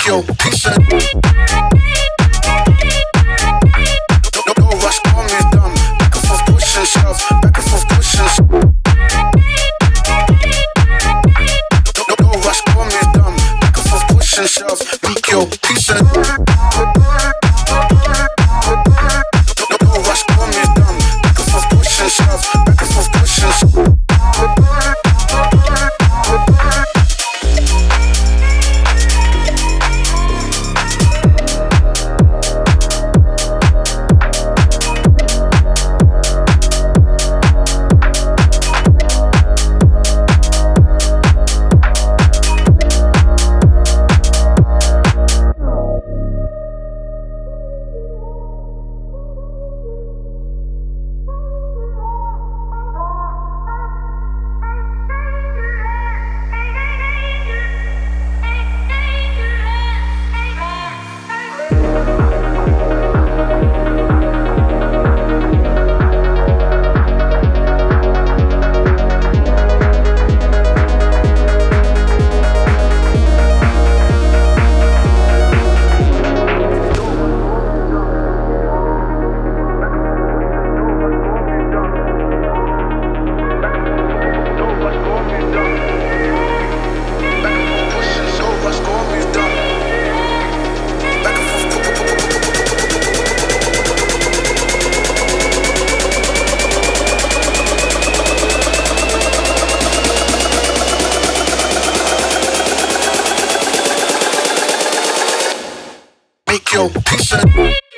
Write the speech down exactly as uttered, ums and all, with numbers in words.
make your peace. No, no rush, call me dumb. Back and forth, push and shove. Back and forth, push and shove. No, no, no rush, call me dumb. Back and forth, push and shove. Make your peace. No, no rush, call me dumb. Back and forth, push and shove. Back and forth, push and shove. Make your peace.